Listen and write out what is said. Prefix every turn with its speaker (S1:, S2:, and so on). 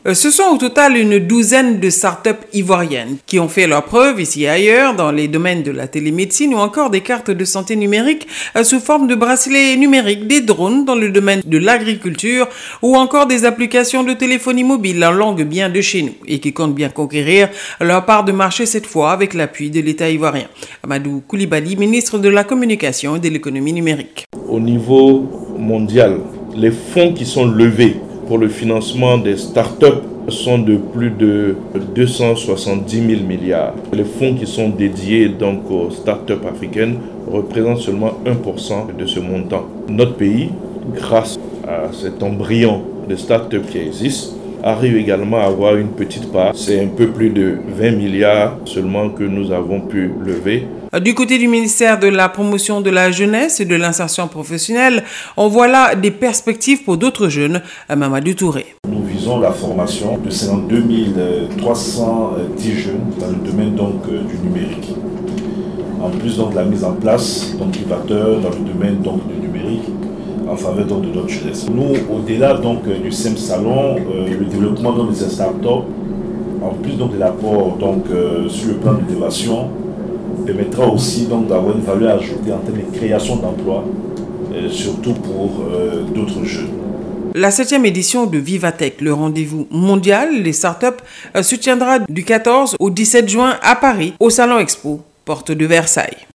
S1: Ce sont au total une douzaine de start-up ivoiriennes qui ont fait leurs preuves ici et ailleurs dans les domaines de la télémédecine ou encore des cartes de santé numériques sous forme de bracelets numériques, des drones dans le domaine de l'agriculture ou encore des applications de téléphonie mobile en langue bien de chez nous et qui comptent bien conquérir leur part de marché cette fois avec l'appui de l'État ivoirien. Amadou Coulibaly, ministre de la Communication et de l'économie numérique.
S2: Au niveau mondial, les fonds qui sont levés pour le financement des startups sont de plus de 270 000 milliards. Les fonds qui sont dédiés donc aux startups africaines représentent seulement 1% de ce montant. Notre pays, grâce à cet embryon de startups qui existe, arrive également à avoir une petite part. C'est un peu plus de 20 milliards seulement que nous avons pu lever.
S1: Du côté du ministère de la Promotion de la Jeunesse et de l'Insertion Professionnelle, on voit là des perspectives pour d'autres jeunes. Mamadou Touré.
S3: Nous visons la formation de 52 310 jeunes dans le domaine du numérique. En plus de la mise en place d'incubateurs dans le domaine du numérique en faveur de notre jeunesse. Nous, au-delà du SEM Salon, le développement de ces startups, en plus de l'apport sur le plan de l'innovation, permettra aussi d'avoir une valeur ajoutée en termes de création d'emplois, surtout pour d'autres jeunes.
S1: La 7e édition de Vivatech, le rendez-vous mondial des startups, se tiendra du 14 au 17 juin à Paris, au Salon Expo, porte de Versailles.